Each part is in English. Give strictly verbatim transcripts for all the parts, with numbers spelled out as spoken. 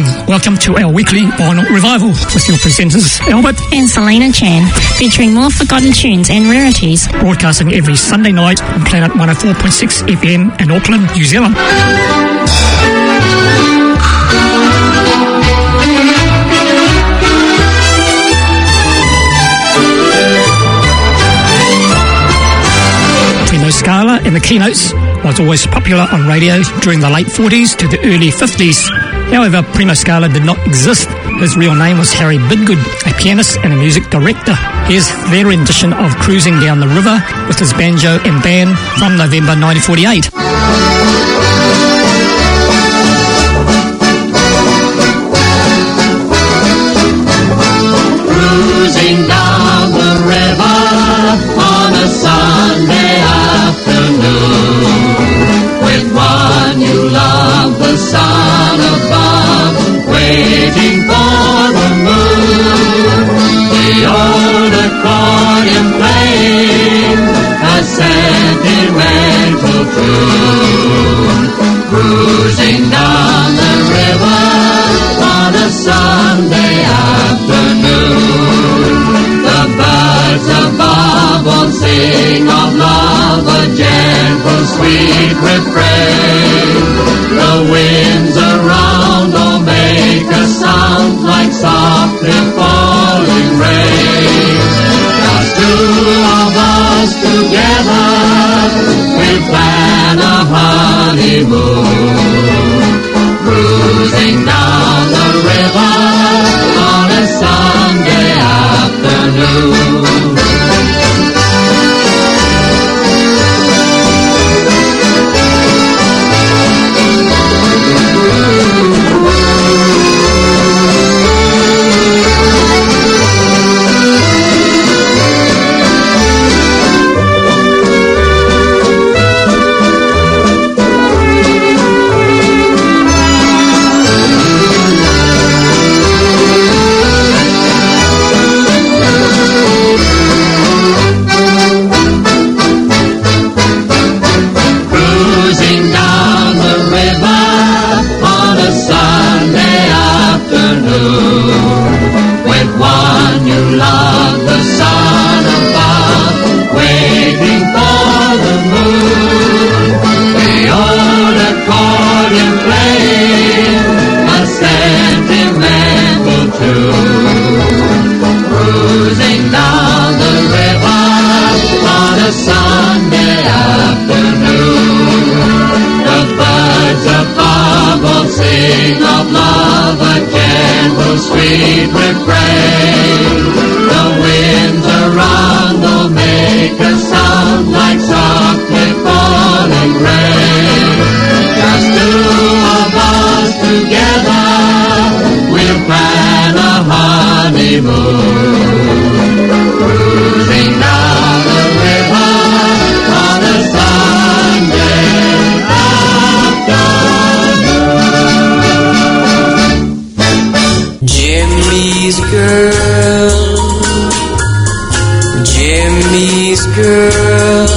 Welcome to our weekly vinyl revival with your presenters Albert and Selena Chan, featuring more forgotten tunes and rarities. Broadcasting every Sunday night on Planet one oh four point six F M in Auckland, New Zealand. Primo Scala in the keynotes was always popular on radio during the late forties to the early fifties. However, Primo Scala did not exist. His real name was Harry Bidgood, a pianist and a music director. Here's their rendition of Cruising Down the River with his banjo and band from November nineteen forty-eight. Cruising down the river on a Sunday afternoon, with one you love, the sun above, waiting for the moon. The old accordion playing a sentimental tune, cruising down the river on a Sunday afternoon. The birds above all sing of love, a gentle sweet refrain. The winds around all make a sound like softly falling rain. Just two of us together, we'll plan a honeymoon, cruising down the river on a Sunday afternoon. Sweet refrain, the winds around will make a sound like softly falling rain. Just two of us together, we'll plan a honeymoon, cruising down the river on a Sunday afternoon. Jimmy's girl, Jimmy's girl,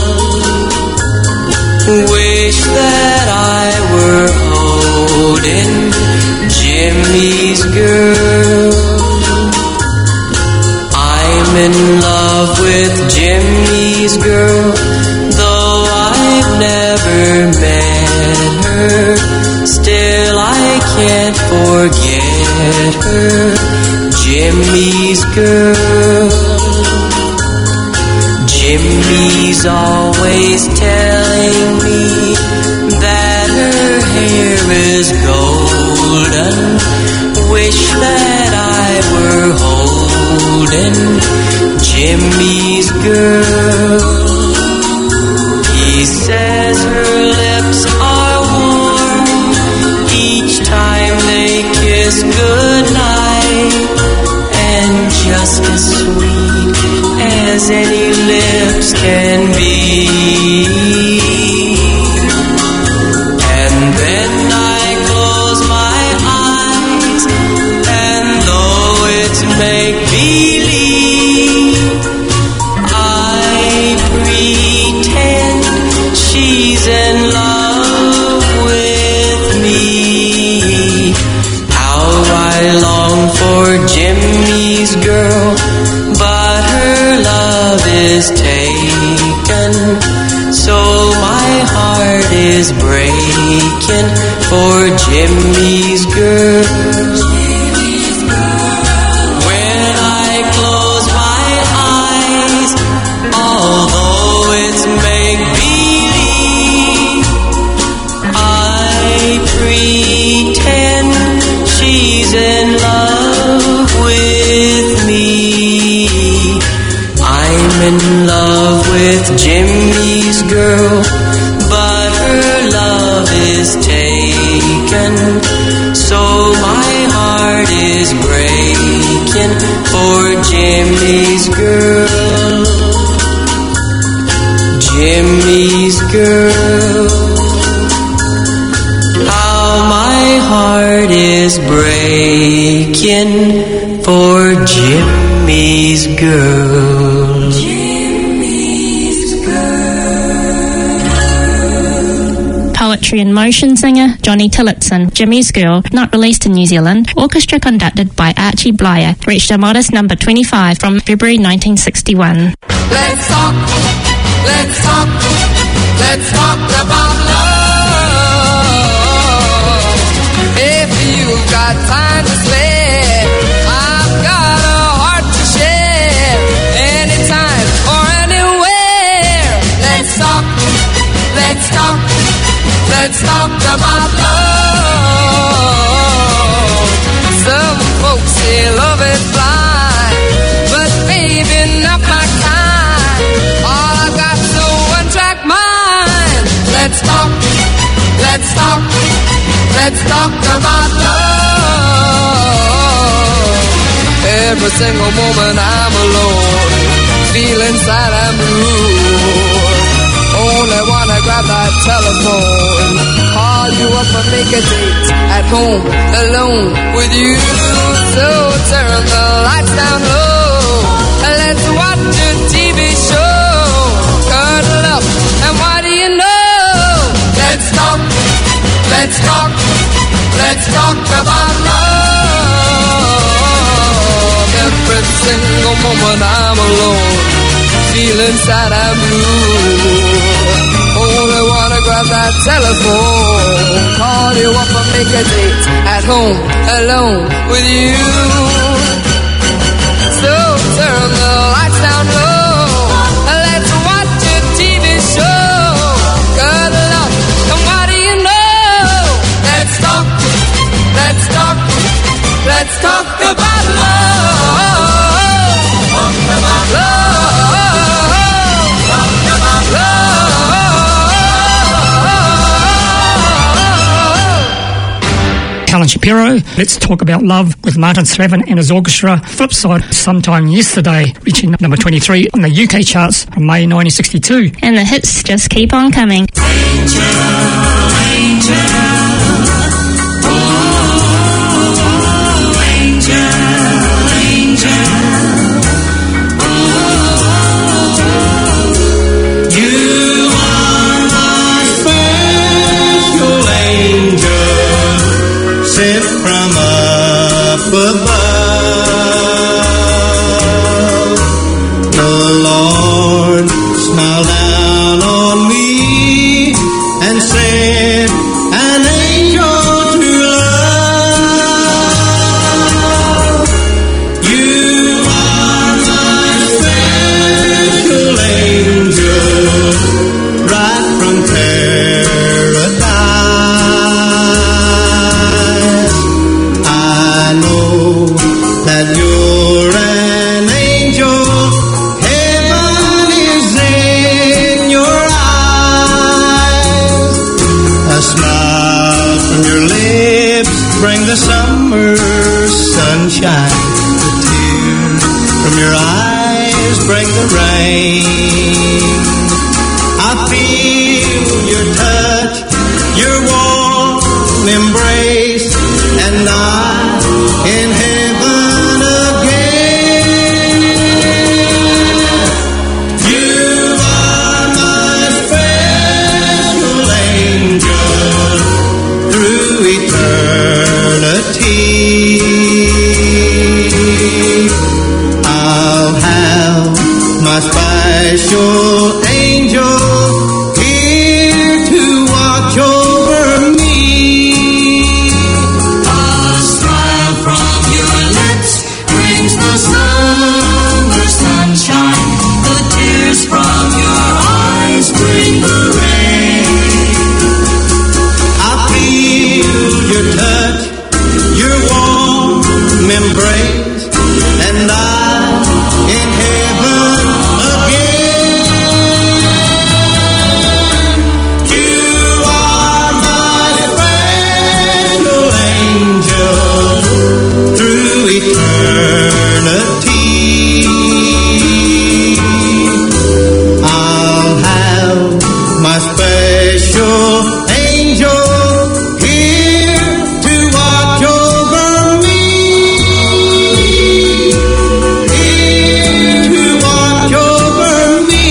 wish that I were holding Jimmy's girl. I'm in love with Jimmy's girl, though I've never met her. Still I can't forget her, Jimmy's girl. Jimmy's always telling me that her hair is golden. Wish that I were holding Jimmy's girl. He says her lips are warm each time they kiss goodnight, and just as sweet as any lips can be. And then I close my eyes, and though it's make-believe, I pretend she's in love with me. Out is taken, so my heart is breaking for Jimmy's girl. When I close my eyes, although it's make-believe, I pretend she's in love with me. I'm in love with Jimmy's girl, but her love is taken, so my heart is breaking for Jimmy's girl. Jimmy's girl, how my heart is breaking for Jimmy's girl. Jimmy's girl. Poetry in motion singer Johnny Tillotson, Jimmy's Girl, not released in New Zealand. Orchestra conducted by Archie Blyer, reached a modest number twenty-five from February nineteen sixty-one. Let's talk, let's talk, let's talk about love. If you've got time to spare, I've got a heart to share. Anytime or anywhere. Let's talk, let's talk, let's talk about love. Some folks say love is blind, but baby, not my kind. All I've got's a one-track mind. Let's talk, let's talk, let's talk about love. Every single moment I'm alone, feeling sad and blue. Only wanna grab that telephone, call you up and make a date at home, alone with you. So turn the lights down low, let's watch a T V show, cuddle up, and what do you know? Let's talk, let's talk, let's talk about love. Every single moment I'm alone, feeling sad and blue. Only wanna grab that telephone, call you up and make a date at home, alone with you. So turn the lights down low, let's watch a T V show, cuddle up, and what do you know? Let's talk, let's talk, let's talk about love. Talk about love. Talk about love. Alan Shapiro, Let's Talk About Love with Martin Slavin and his orchestra. Flipside, Sometime Yesterday, reaching number twenty-three on the U K charts from May nineteen sixty-two. And the hits just keep on coming. Angel, angel, oh, angel, angel, oh, you are my special angel, sent from up above. The Lord smiled down on me and sent an angel to love. You are my special angel, right from paradise. I know that you're an angel. Heaven is in your eyes. A smile from your lips bring the summer sunshine. The tears from your eyes bring the rain. I feel your touch, your warm embrace, and I'm in heaven again. You are my special angel through eternity. I'll have my special special angel here to watch over me. A smile from your lips brings the summer sunshine. The tears from your eyes bring the rain. I feel your touch, your warm embrace, and I'm in heaven again. You are my special angel through eternity. I'll have my special angel here to watch over me. Here to watch over me.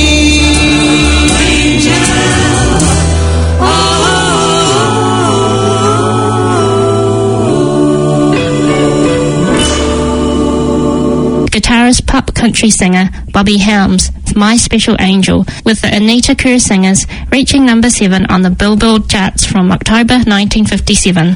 Guitarist, pop country singer Bobby Helms, My Special Angel, with the Anita Kerr Singers, reaching number seven on the Billboard charts from October nineteen fifty-seven.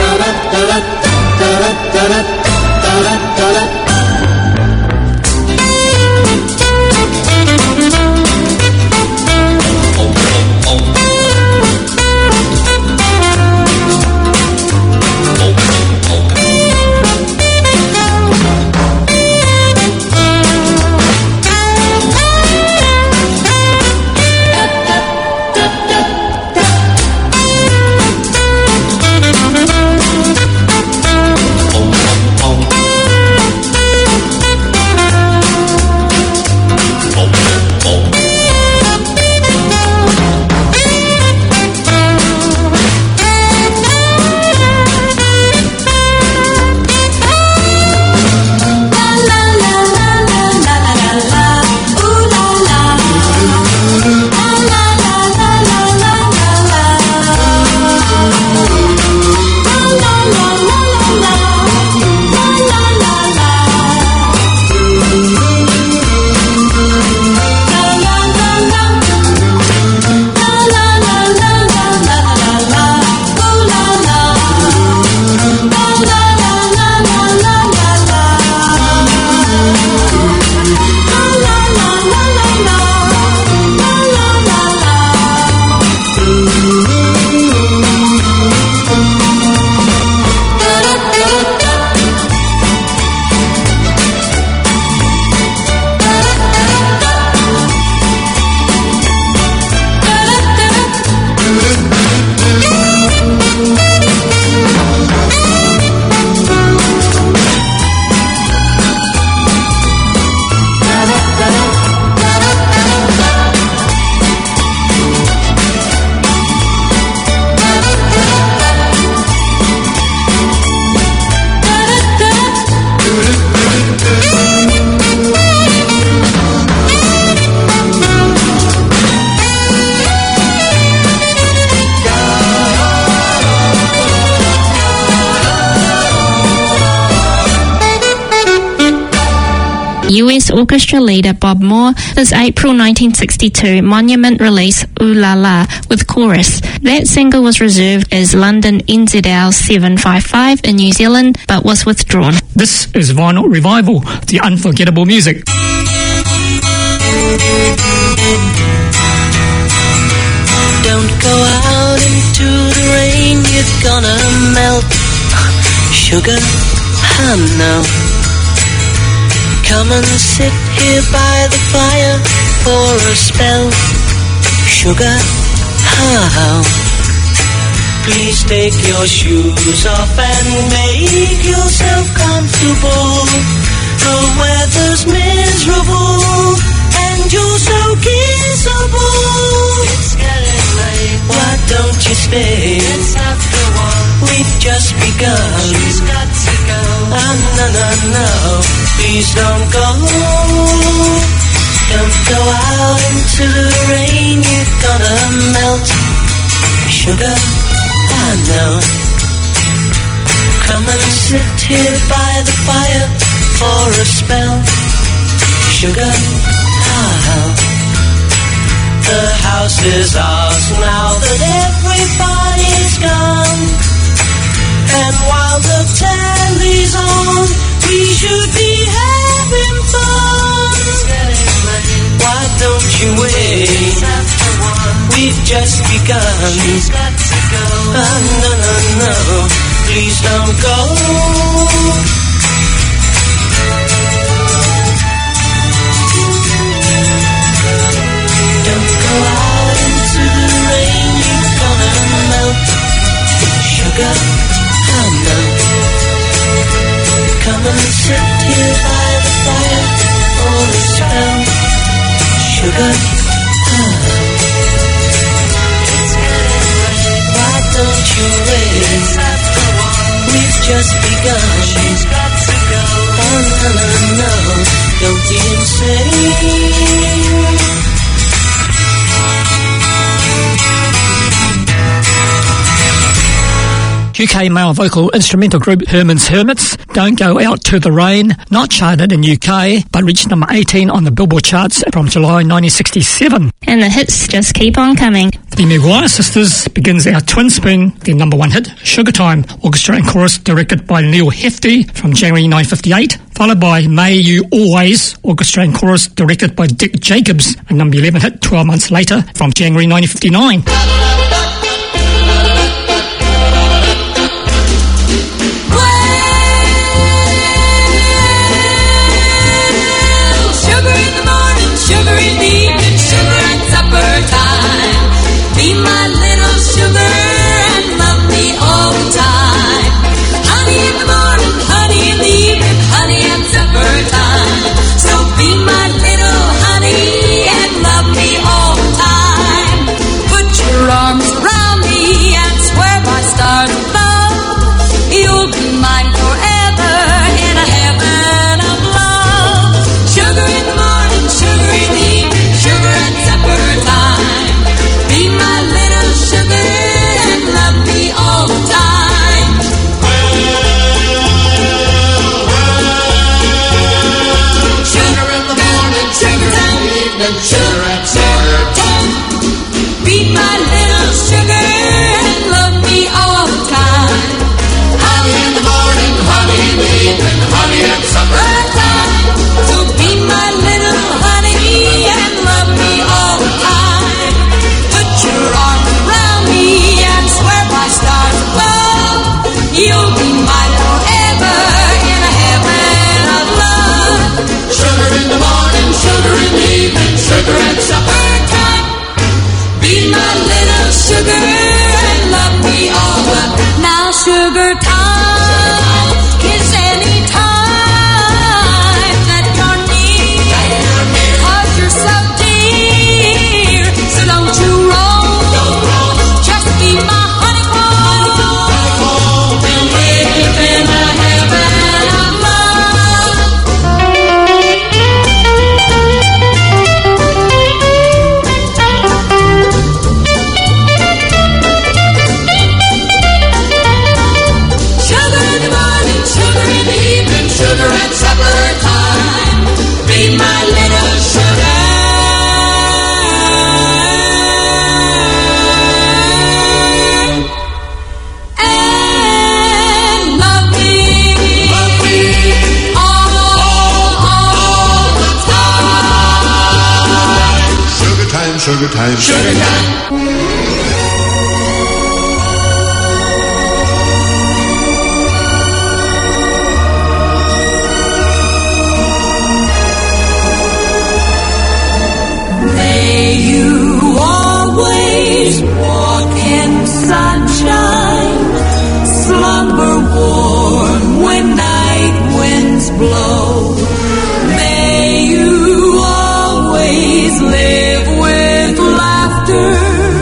U S orchestra leader Bob Moore, his April nineteen sixty-two Monument release Ooh La La with chorus. That single was reserved as London N Z L seven fifty-five in New Zealand, but was withdrawn. This is Vinyl Revival, the unforgettable music. Don't go out into the rain, you're gonna melt. Sugar, oh no. Come and sit here by the fire for a spell. Sugar, oh. Please take your shoes off and make yourself comfortable. The weather's miserable and you're so kissable. It's getting late. Why don't you stay? Let's have the one. We've just begun. She's got to go. Oh, no, no, no. Please don't go. Don't go out into the rain. You're gonna melt. Sugar, I know. Come and sit here by the fire for a spell. Sugar, oh. The house is ours now that everybody's gone. And while the tally's on, we should be having fun. Why don't you wait? We've just begun. She's got to go. Oh, no, no, no. Please don't go. Don't go out into the rain. You're gonna melt. Sugar, oh no. Come and sit here by the fire for a spell. Sugar, oh. Why don't you wait? We've just begun. She's got to go. Oh no, no, no. Don't be insane. U K male vocal instrumental group Herman's Hermits, Don't Go Out to the Rain, not charted in U K, but reached number eighteen on the Billboard charts from July nineteen sixty-seven. And the hits just keep on coming. The Maguire Sisters begins our twin spoon, their number one hit, Sugar Time, orchestra and chorus directed by Neil Hefti from January nineteen fifty-eight, followed by May You Always, orchestra and chorus directed by Dick Jacobs, a number eleven hit twelve months later from January nineteen fifty-nine. Sugar in the evening, sugar at supper time. Be my little sugar and love me all the time. Honey in the morning, honey in the evening, honey at supper time. So be my little honey and love me all the time. Put your arms around me and swear by stars above, you'll be mine forever in a heaven of love. Sugar in the morning, sugar in the evening, sugar at supper time. Be my little sugar and love me all the time. Sugar in the morning, sugar in the evening, sugar at supper time. Be my little sugar and love me all the time. Honey in the morning, honey in the evening, honey at supper time. So be my little honey and love me all the time. Put your arms around me and swear by stars above, you'll be mine forever in a heaven of love. Sugar in the morning, sugar in the evening, sugar at supper time. Be my little sugar and love me all the time. Now sugar time is any time that you're near, 'cause you're so dear. So don't you roll, just be my honeycomb and live in a heaven of love. Sugar in the morning, sugar in the evening, sugar at supper time. Be my little sugar and love me, love me all, all the time. Sugar time, sugar time, sugar time. May you always walk in sunshine, slumber warm when night winds blow. May you always live with laughter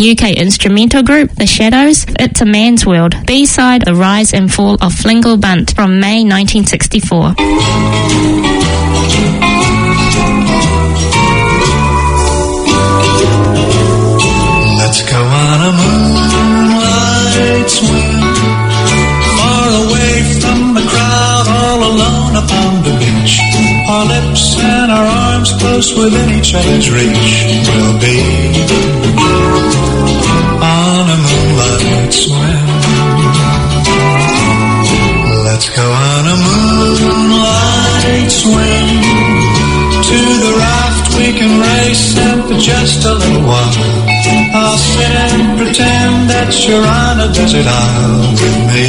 U K instrumental group The Shadows, It's a Man's World, B-side The Rise and Fall of Flingle Bunt from May nineteen sixty-four. Let's go on a moonlight swim, far away from the crowd, all alone upon the beach. Our lips and our arms close within each other's reach. We'll be on a moonlight swim. Let's go on a moonlight swim, to the raft we can race, and for just a little while I'll sit and pretend that you're on a desert isle with me,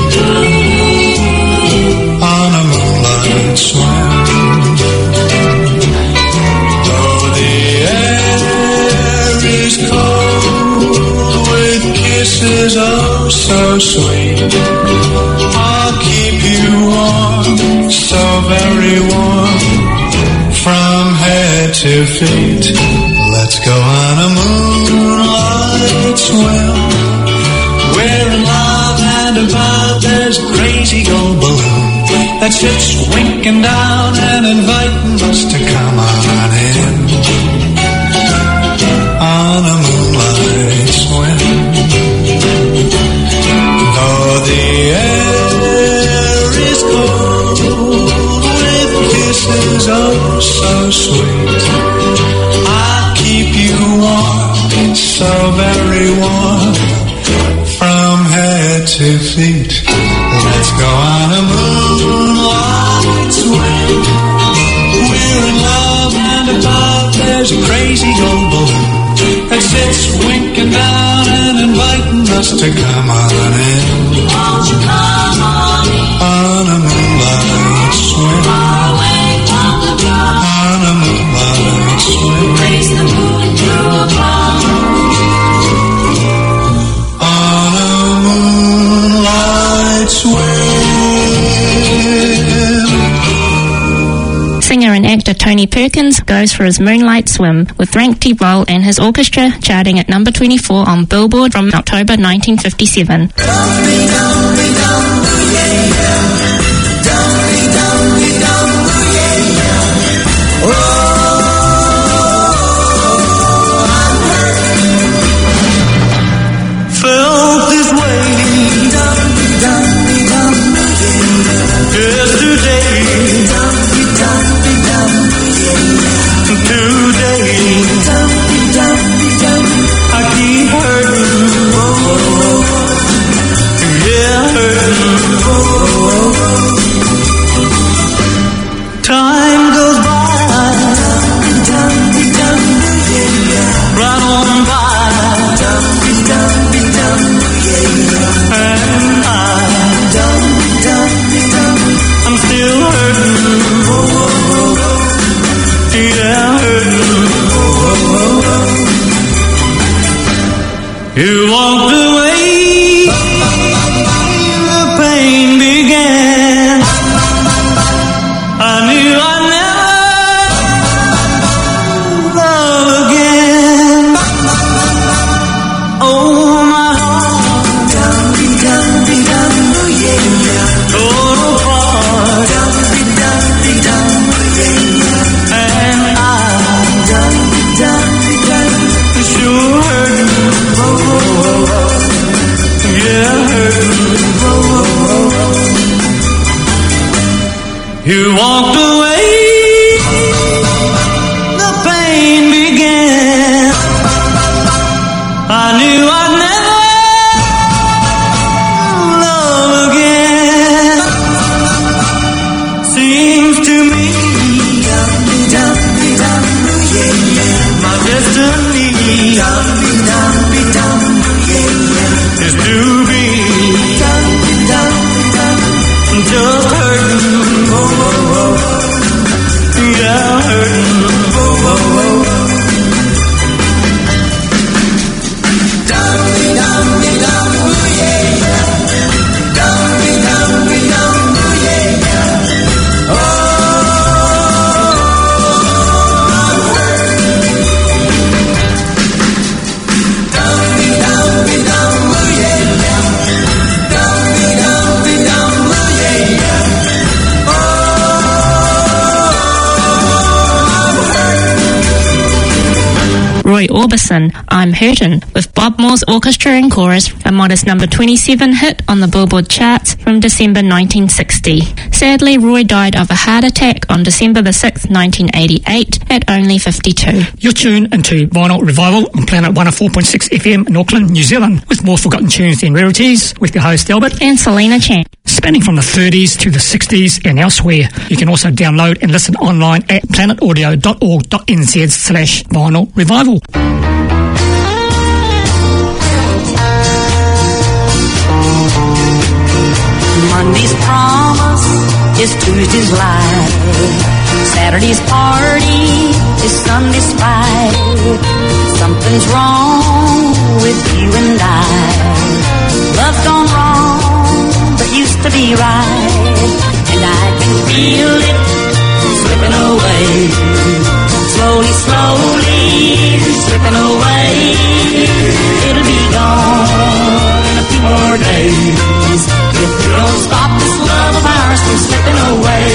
on a moonlight swim. Though the air is cold, with kisses oh so sweet, I'll keep you warm, so very warm, from head to feet. Let's go on a moonlight swim. We're in love, and above there's a crazy gold balloon that sits winking down and inviting us to come on in, on a moonlight swim. Though the air is cold, with kisses oh so sweet, so very warm, from head to feet. Let's go on a moonlight swim. We're in love, and above there's a crazy gold balloon that sits winking down and inviting us to come on in, won't you come on in, on a moonlight swim, far away from the crowd, on a moonlight swim, raise the moon through a cloud, Singer and actor Tony Perkins goes for his moonlight swim, with Frank T. Roll and his orchestra charting at number twenty-four on Billboard from October nineteen fifty-seven. Felt this way yesterday, today I keep hurting, yeah, hurting. Time goes by, right on by, and I, I'm still hurting, yeah, hurting. You walked away, the pain began. I knew I'd never love again. Oh, my heart tore apart, and I sure hurting, yeah, hurting. You walked away, the pain began. I knew I'd never love again. Seems to me my destiny is to be just hurting, yeah, hurting. Roy Orbison, I'm Hurtin, with Bob Moore's orchestra and chorus, a modest number twenty-seven hit on the Billboard charts from December nineteen sixty. Sadly, Roy died of a heart attack on December the sixth, nineteen eighty-eight, at only fifty-two. You're tuned into Vinyl Revival on Planet one oh four point six F M in Auckland, New Zealand, with more forgotten tunes than rarities, with your host Albert and Selena Chan. Spanning from the thirties to the sixties and elsewhere. You can also download and listen online at planetaudio.org.nz slash vinyl revival. Monday's promise is Tuesday's lie. Saturday's party is Sunday's fight. Something's wrong with you and I. Love's gone wrong, but used to be right. And I can feel it slipping away. Slowly, slowly slipping away. It'll be gone in a few more days if we don't stop this love of ours from slipping away.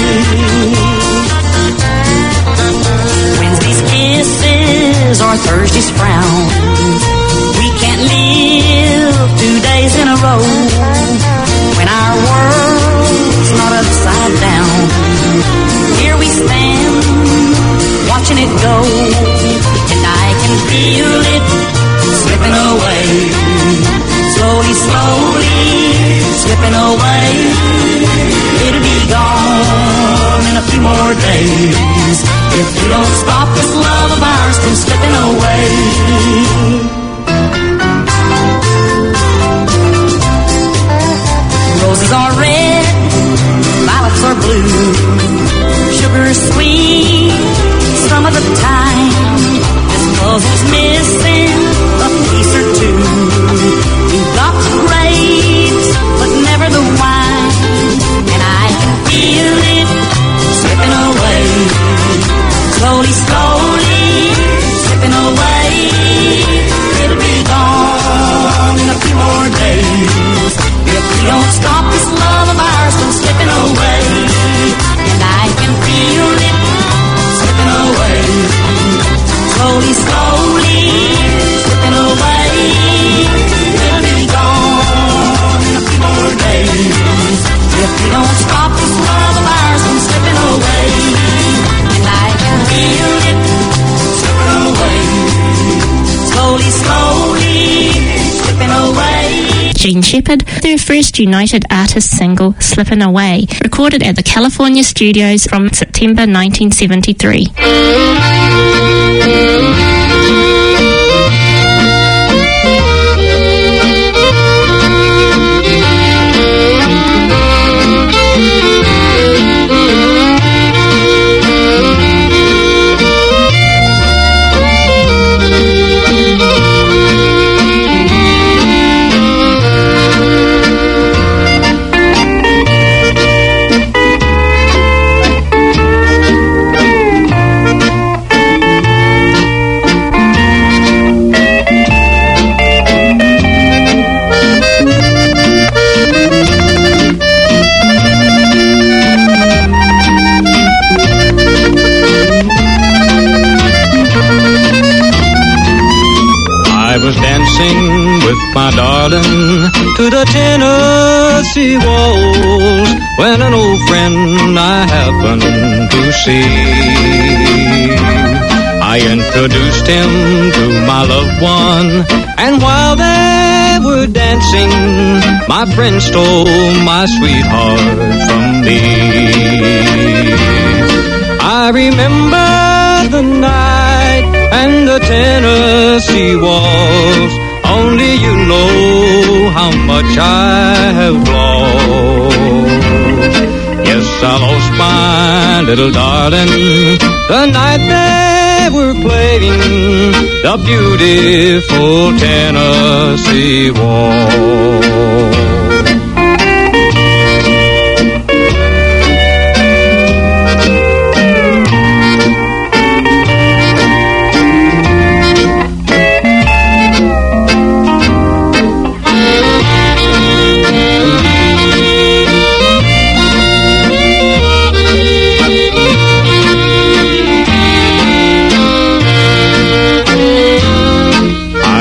Wednesday's kisses or Thursday's frowns. We can't live two days in a row when our world's not upside down. Here we stand, watching it go, and I can feel it slipping away. Slowly, slowly slipping away. It'll be gone in a few more days if we don't stop this love of ours from slipping away. Roses are red, violets are blue. Sugar is sweet some of the time. This puzzle's missing a piece or two. We've got the grapes, but never the wine. And I can feel it slipping away. Slowly, slowly slipping away. It'll be gone in a few more days if we don't stop this love of ours from slipping away. And I can feel it slipping away. Slowly, slowly slipping away. It'll be gone in a few more days if we don't stop this love of ours from slipping away. And I can feel it slipping away. Slowly, slowly slipping away. Gene Shepherd, their first United Artists single, Slippin' Away, recorded at the California studios from September nineteen seventy-three. My darling, to the Tennessee walls, when an old friend I happened to see. I introduced him to my loved one, and while they were dancing, my friend stole my sweetheart from me. I remember the night and the Tennessee walls. Only you know how much I have lost. Yes, I lost my little darling the night they were playing the beautiful Tennessee waltz.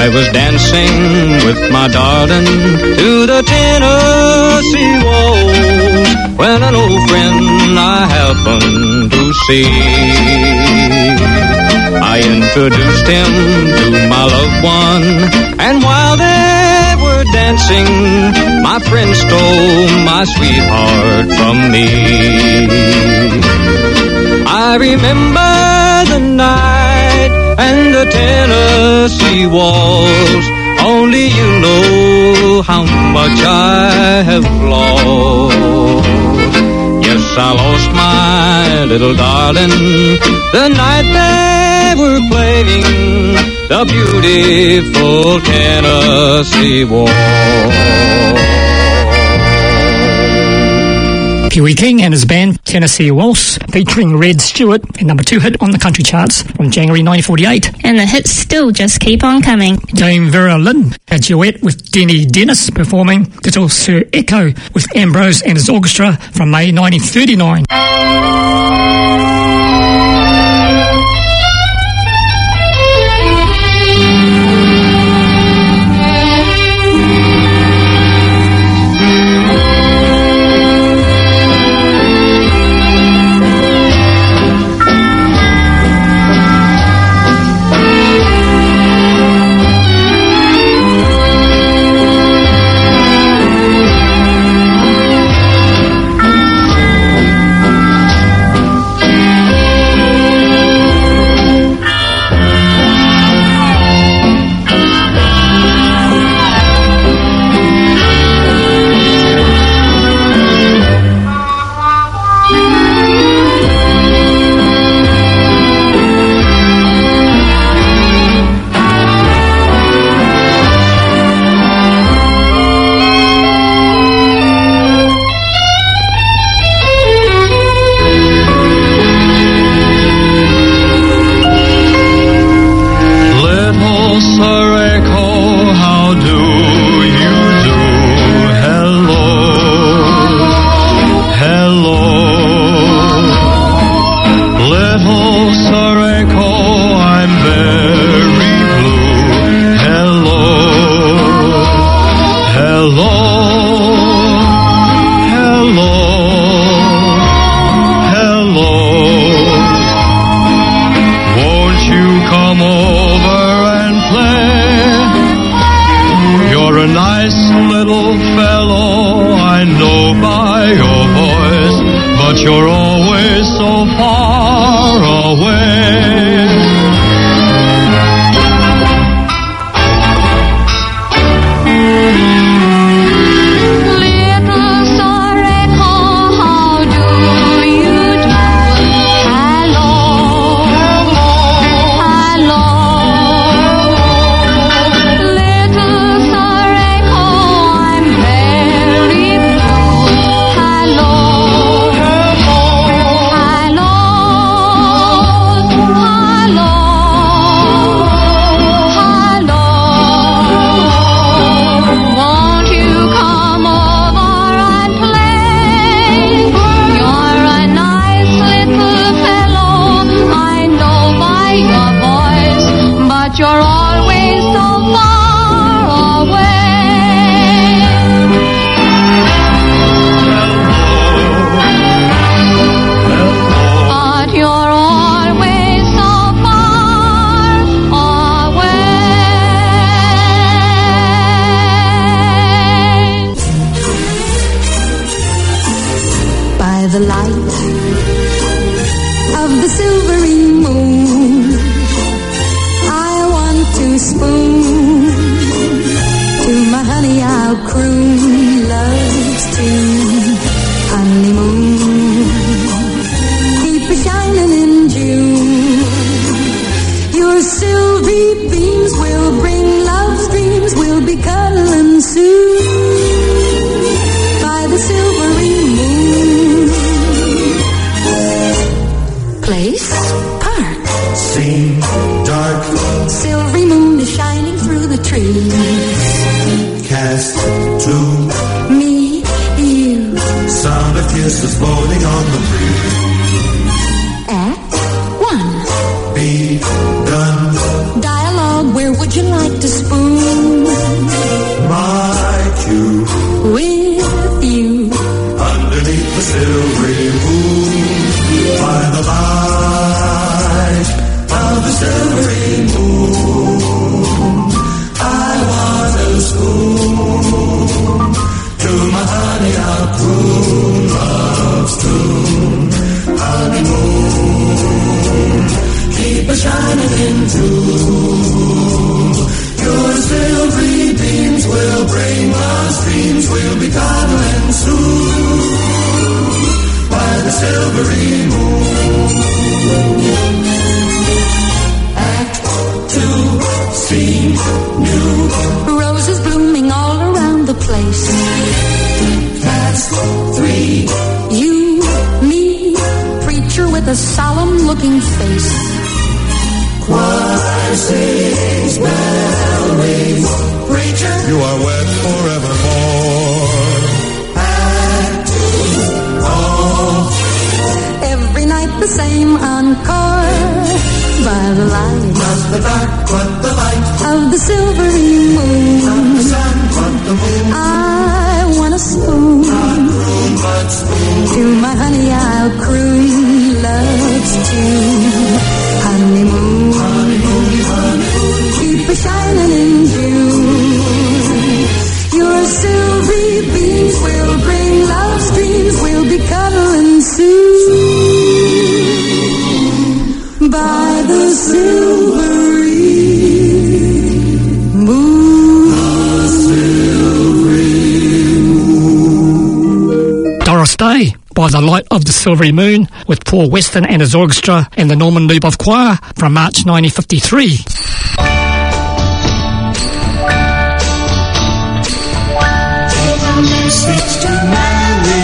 was dancing with my darling to the Tennessee waltz when an old friend I happened to see. I introduced him to my loved one, and while they were dancing, my friend stole my sweetheart from me. I remember the night and the Tennessee waltz. Only you know how much I have lost. Yes, I lost my little darling the night they were playing the beautiful Tennessee waltz. Pee Wee King and his band Tennessee Waltz, featuring Red Stewart, a number two hit on the country charts from January nineteen forty-eight. And the hits still just keep on coming. Dame Vera Lynn, a duet with Denny Dennis, performing Little Sir Echo with Ambrose and his orchestra from May nineteen thirty-nine. Would you like to spoon? true. Your silvery beams will bring lost dreams. We'll be cuddling soon by the silvery moon. Act two, scene new. Roses blooming all around the place. That's three. You, me, preacher with a solemn-looking face. Choir sings, bell rings. Preacher, you are wed forevermore. Act two, oh. Every night the same encore. By the light, not the dark, but the light of the silvery moon. Not the sun, but the moon. I want a spoon. Not room, but spoon. To my honey I'll croon love's tune. Honeymoon, honeymoon, honeymoon. Keep a shining in June. Your silvery beams will bring love's dreams. We'll be cuddling soon by the silvery moon. The silvery moon. Doris Day, By the Light of the Silvery Moon, with Paul Weston and his orchestra and the Norman Lubov Choir from March nineteen fifty-three. Message to Mary.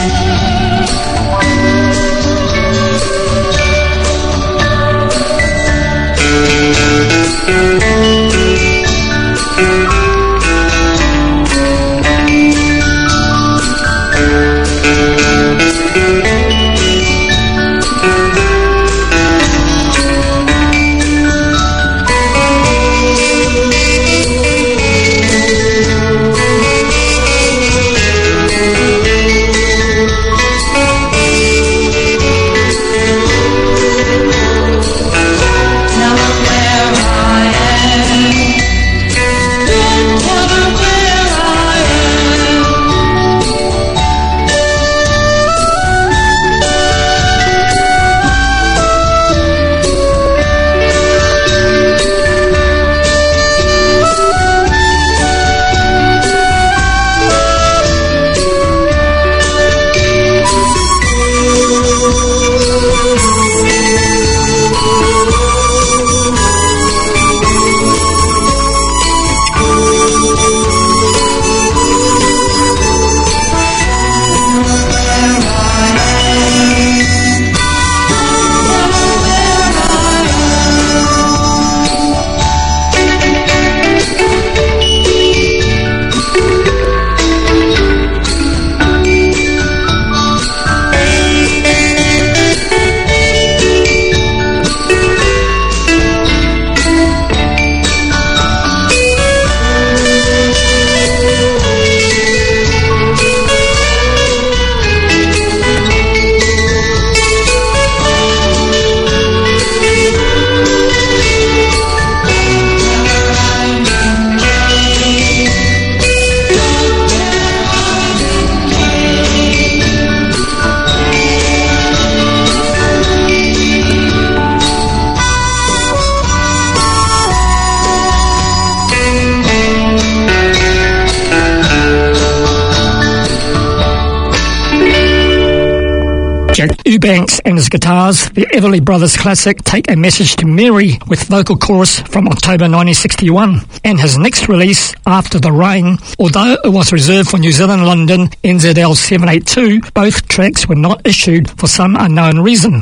Jack Eubanks and his guitars, the Everly Brothers classic Take a Message to Mary with vocal chorus from October nineteen sixty-one. And his next release, After the Rain, although it was reserved for New Zealand London N Z L seven eighty-two, both tracks were not issued for some unknown reason.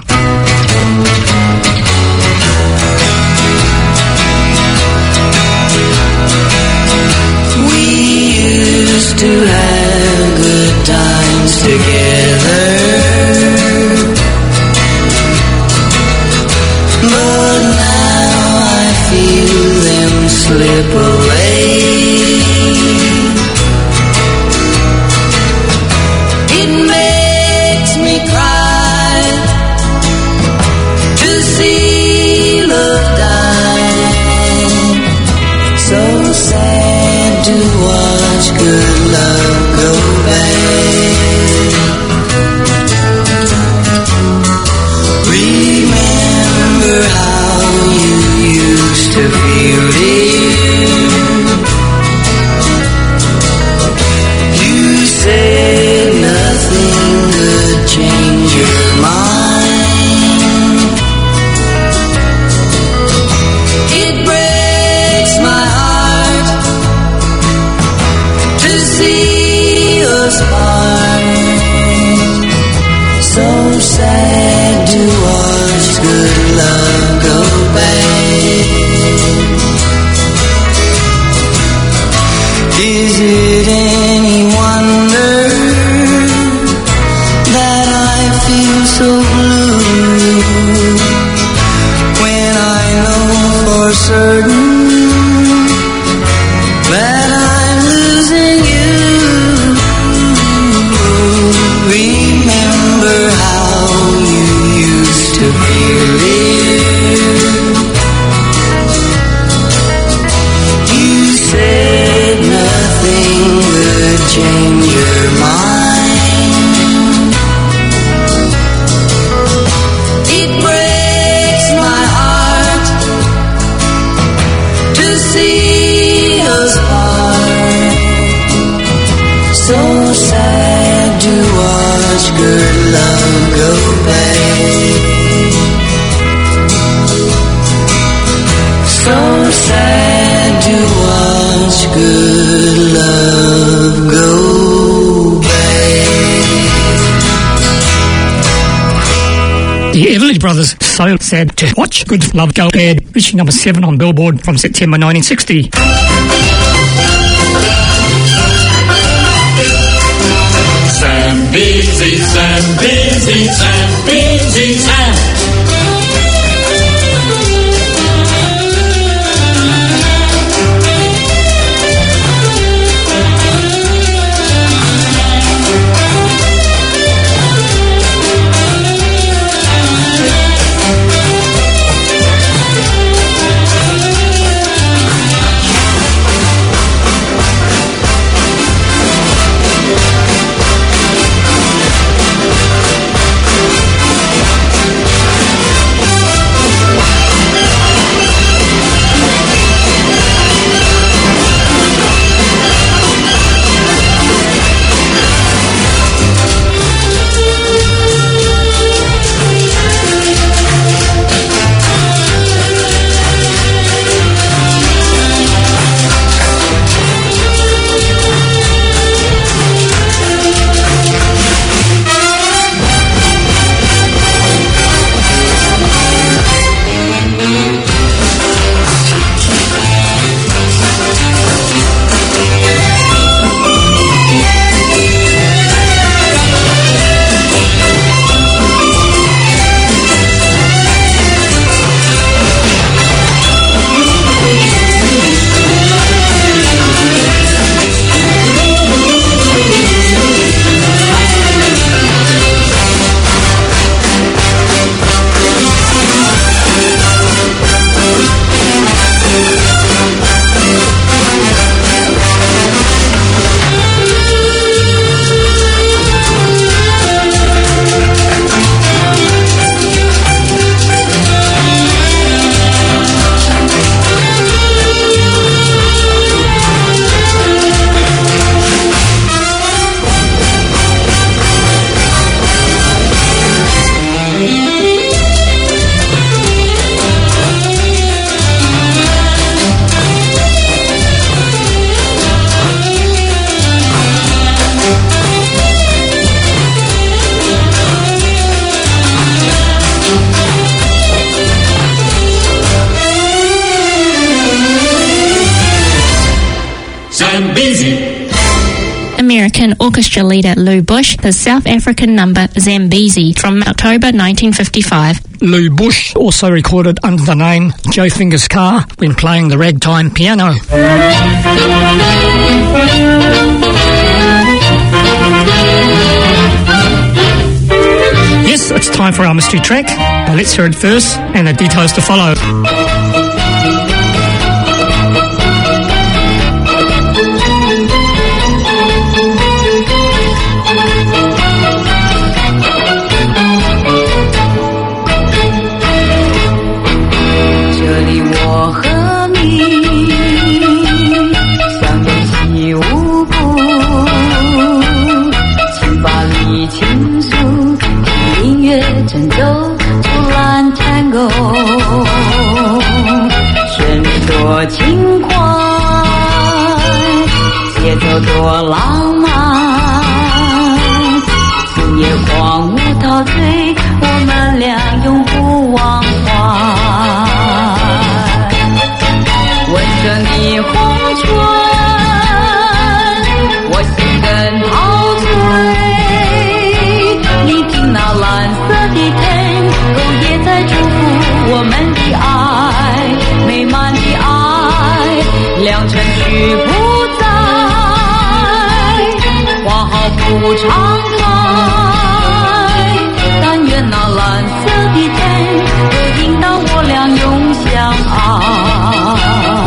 We used to have good times together, but now I feel them slip away. It makes me cry to see love die. So sad to watch good love go bad. Remember how you used Is it any wonder that I feel so blue when I know for certain that I'm losing you? Remember how you used to feel it. You said nothing would change your mind. It breaks my heart to see us part. So sad to watch good love go bad. So sad to watch good love go bad. The Everly Brothers, So Sad to Watch Good Love Go Bad, reaching number seven on Billboard from September nineteen sixty. Zambezi, Zambezi, Zambezi, Zambezi. American orchestra leader Lou Bush, the South African number Zambezi from October nineteen fifty-five. Lou Bush also recorded under the name Joe Fingers Carr when playing the ragtime piano. Yes, it's time for our mystery track. Now let's hear it first and the details to follow. 良辰去不在，花好不常开，但愿那蓝色的天能引导我俩永相爱。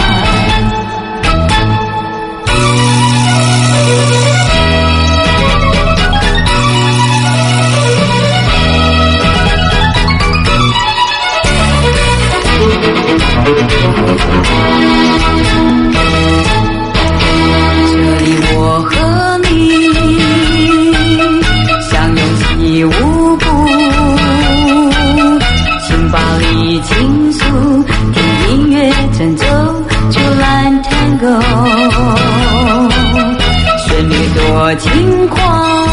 这里我和你相拥起舞步，请把里倾诉，听音乐振奏就蓝 Tango， 旋律多轻快，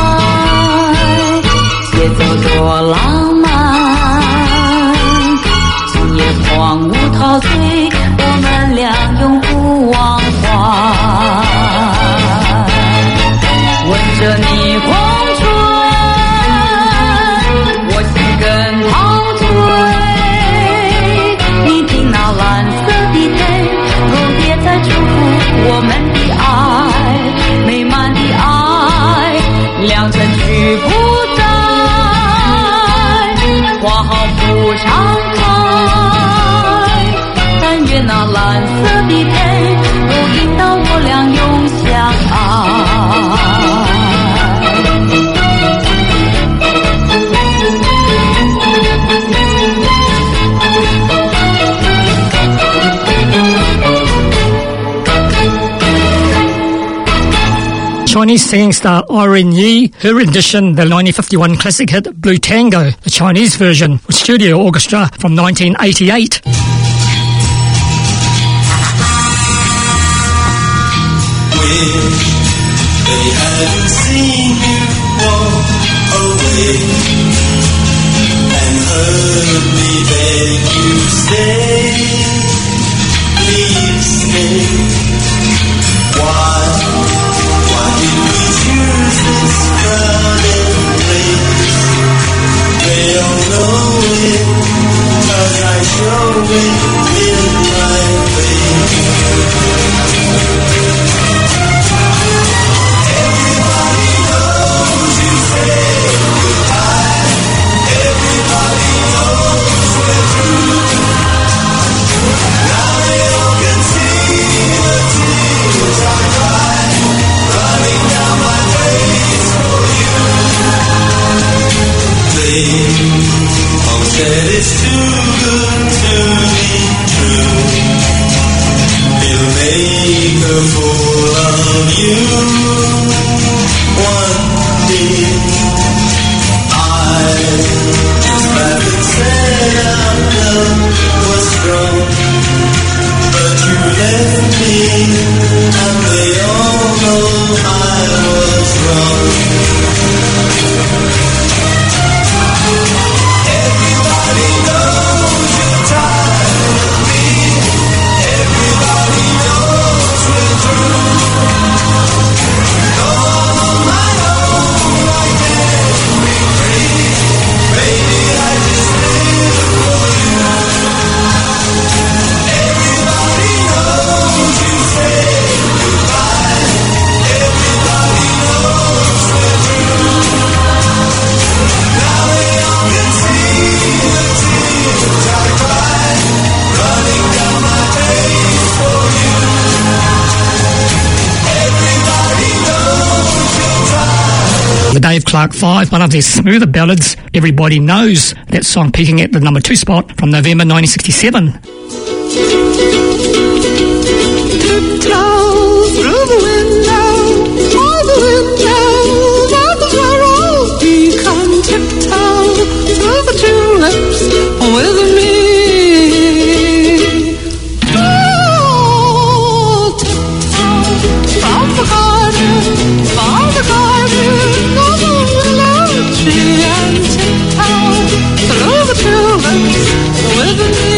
节奏多浪漫，今夜狂舞陶醉，我们俩永不忘怀。闻着你光吹，我心更陶醉。你听那蓝色的天，蝴蝶在祝福我们的爱，美满的爱，良辰去不在，花好不常开，但愿那蓝色的天都引导我俩永相爱。 Chinese singing star Irene Yi, her rendition, the nineteen fifty-one classic hit Blue Tango, the Chinese version with studio orchestra from nineteen eighty-eight. Wish they hadn't seen you walk away and heard me beg you stay, please stay. Why, why did we choose this crowded place? They all know it, 'cause I show it in my face. Everybody knows you say goodbye. Everybody knows we're through. Now they all can see the tears I cry, running down my face for you. They all said it's too good to be true. It'll make a fool of you. One day I just laughed and said our love was strong, but you left me and they all know I was wrong. Everybody knows you're tired of me. Everybody knows we're through. All on my own I can't be free. Baby, I just live for you. Everybody knows you say goodbye. Everybody knows we're through. Now they all can see the tears I cry, running down my face for you. Everybody knows you're tired. The Dave Clark Five, one of their smoother ballads, Everybody Knows. That song peaking at the number two spot from November nineteen sixty-seven. Through the window, through the window, let the sorrow become tiptoe through the tulips with me. Oh, tiptoe from the garden, from the garden of the willow tree, and tiptoe through the tulips with me.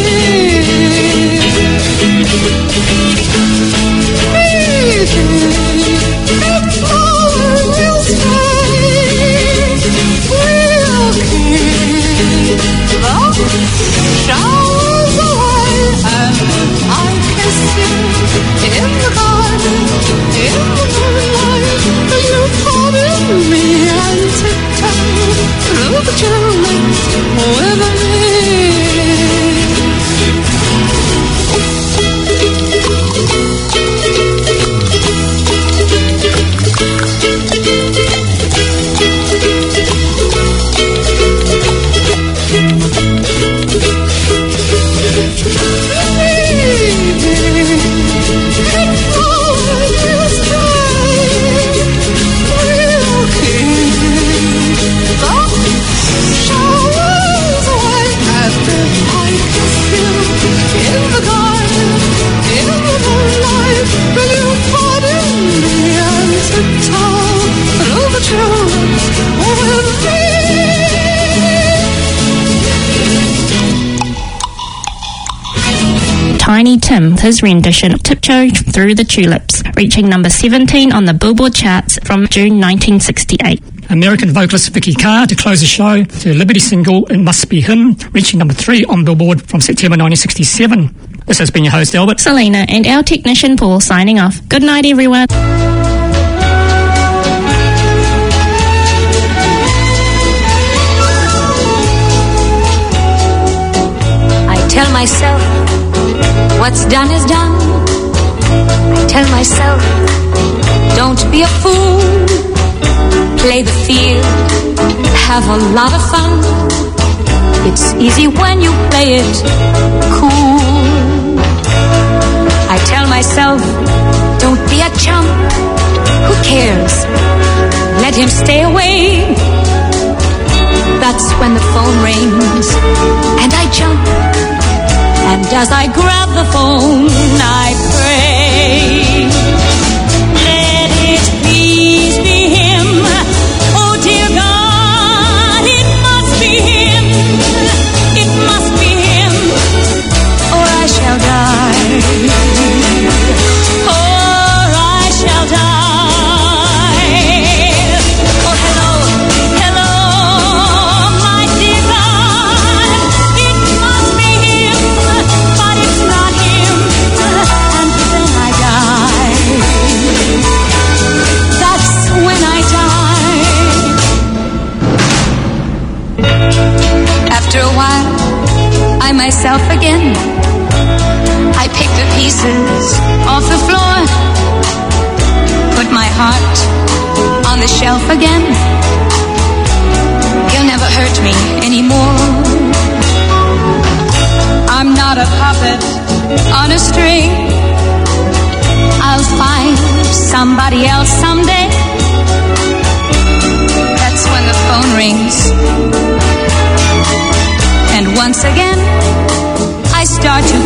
Showers away and I kiss you in the garden, in the moonlight. You pardon me and tiptoe through the tulips with me. Tiny Tim, his rendition of Tiptoe Through the Tulips, reaching number seventeen on the Billboard charts from June nineteen sixty-eight. American vocalist Vicky Carr to close the show, her Liberty single It Must Be Him, reaching number three on Billboard from September nineteen sixty-seven. This has been your host Albert, Selena, and our technician Paul signing off. Good night, everyone. I tell myself what's done is done. I tell myself, don't be a fool. Play the field, have a lot of fun. It's easy when you play it cool. I tell myself, don't be a chump. Who cares? Let him stay away. That's when the phone rings and I jump. And as I grab the phone, I pray, let it please be him. Oh dear God, it must be him. It must be him, or I shall die. Or I shall die. Oh hello, hello, my dear God, it must be him. But it's not him, and then I die. That's when I die. After a while, I myself again. I pick the pieces off the floor, put my heart on the shelf again. He'll never hurt me anymore. I'm not a puppet on a string. I'll find somebody else someday. That's when the phone rings. And once again, I start to